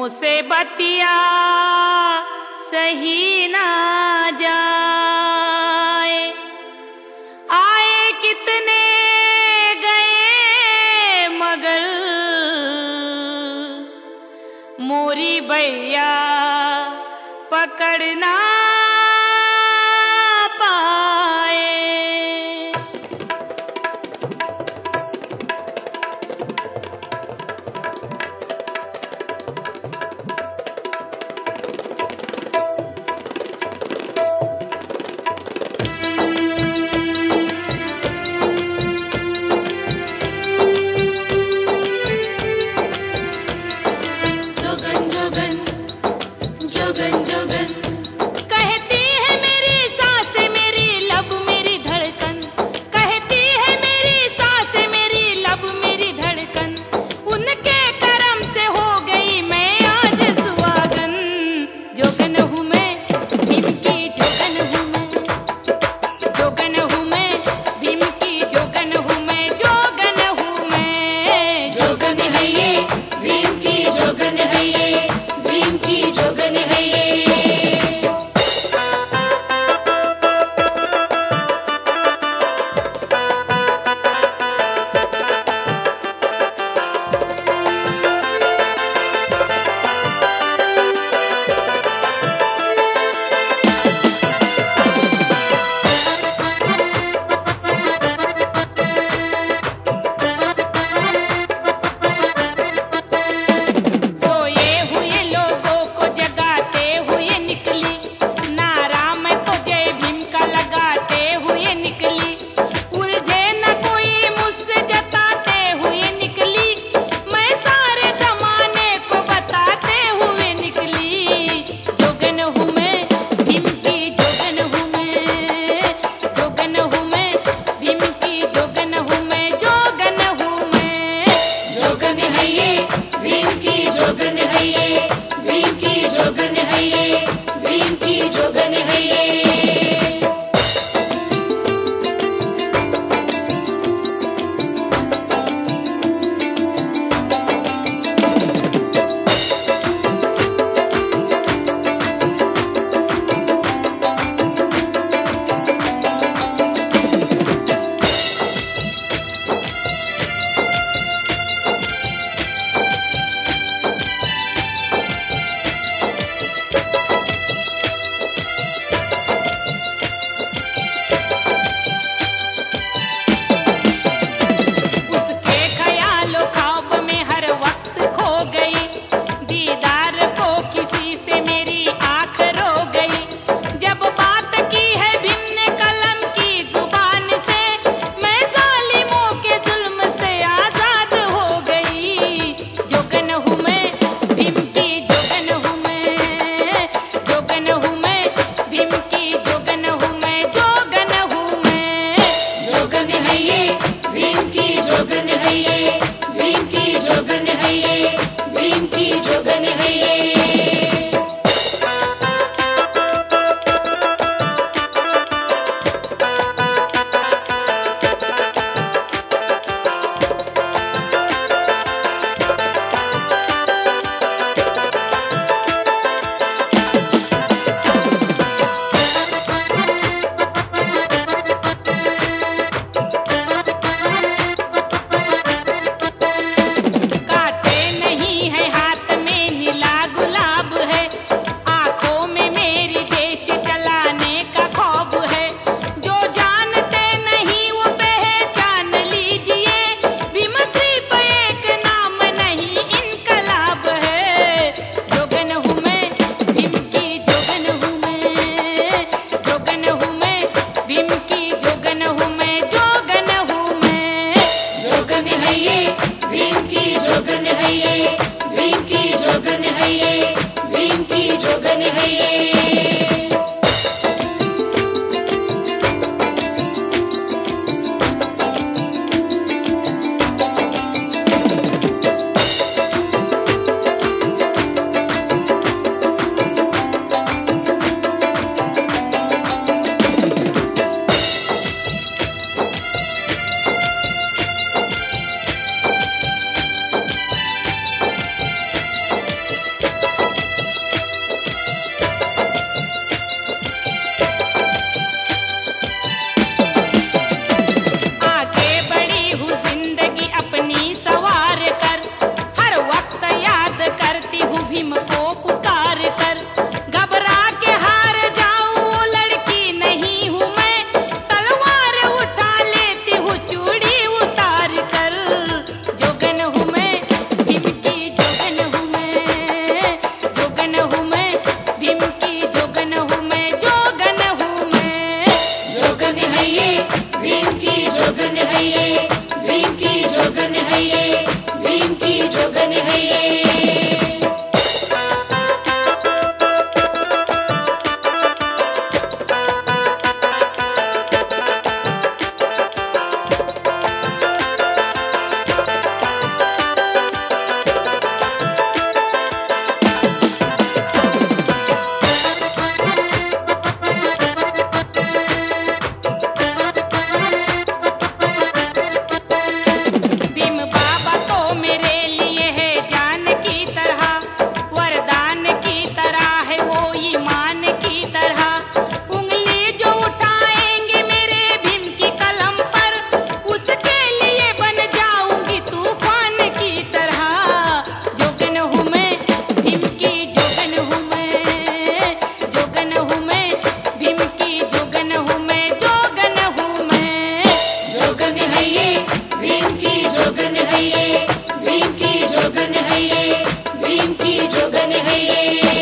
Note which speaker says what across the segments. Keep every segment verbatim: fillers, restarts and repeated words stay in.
Speaker 1: मुँह से बतिया सही ना जाए। आए कितने गए मगर मोरी बैया पकड़ना अपनी सवार कर, हर वक्त याद करती हूँ भीम को पुकार कर। घबरा के हार जाऊं लड़की नहीं हूँ मैं, तलवार उठा लेती हूँ चूड़ी उतार कर। जोगन हूँ मैं भीम की जोगन हूँ मैं, जोगन हूँ मैं भीम की जोगन हूँ मैं, जोगन हूँ मैं।
Speaker 2: जोगन है ये भीम की जोगन है ये, भीम की जोगन है ये, भीम की जोगन है ये।
Speaker 1: भीम बाबा तो मेरे लिए है जान की तरह, वरदान की तरह है वो ईमान की तरह। उंगली जो उठाएंगे मेरे भीम की कलम पर, उसके लिए बन जाऊंगी तूफान की तरह। जोगन हूँ मैं भीम की जोगन हूँ मैं, जोगन हूँ मैं भीम की जोगन हूँ मैं, जोगन हूँ मैं।
Speaker 2: जोगन है ये भीम की जोगन है ये, भीम की जोगन है ये, भीम की जोगन है ये।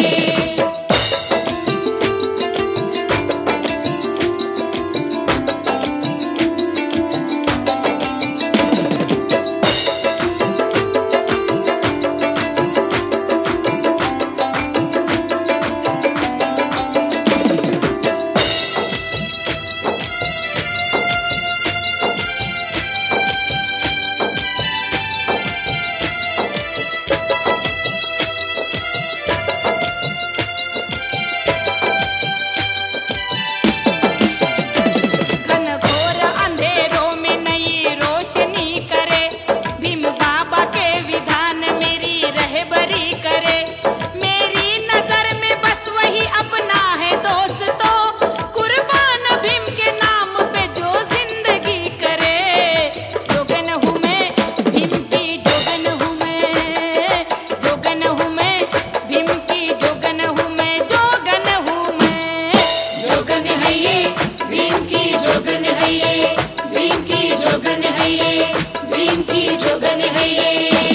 Speaker 1: घनघोर अंधेरों में नई रोशनी करे, भीम बाबा के विधान मेरी रहबरी करे। मेरी नजर में बस वही अपना है दोस्तों, कुर्बान भीम के नाम पे जो जिंदगी करे। जोगन हूँ मैं भीम की जोगन हूँ मैं, जोगन हूँ मैं भीम की जोगन हूँ मैं, जोगन हूँ मैं।
Speaker 2: जोगन है ये भीम की जोगन है ये, भीम की जोगन है ये, भीम की जोगन है ये।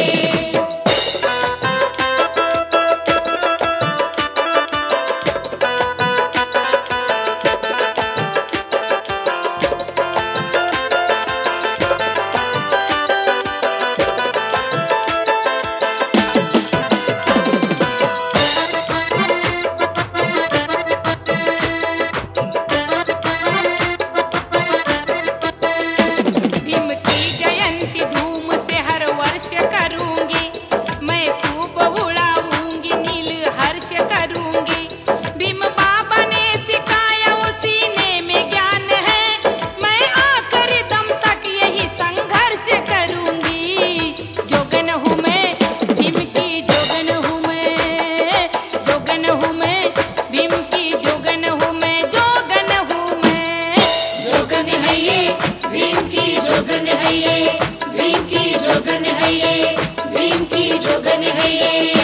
Speaker 1: भीम की जयंती धूम से हर वर्ष करूंगी, मैं खूब उड़ाऊंगी नील हर्ष करूंगी। भीम बाबा ने सिखाया वो सीने में ज्ञान है, मैं आखिरी दम तक यही संघर्ष करूंगी। जोगन हूँ मैं भीम की जोगन हूँ मैं, जोगन हूँ मैं भीम की जोगन हूँ मैं, जोगन हूँ मैं।
Speaker 2: जोगन है ये भीम की जोगन है ये, भीम की जोगन है ये, भीम की जोगन है ये।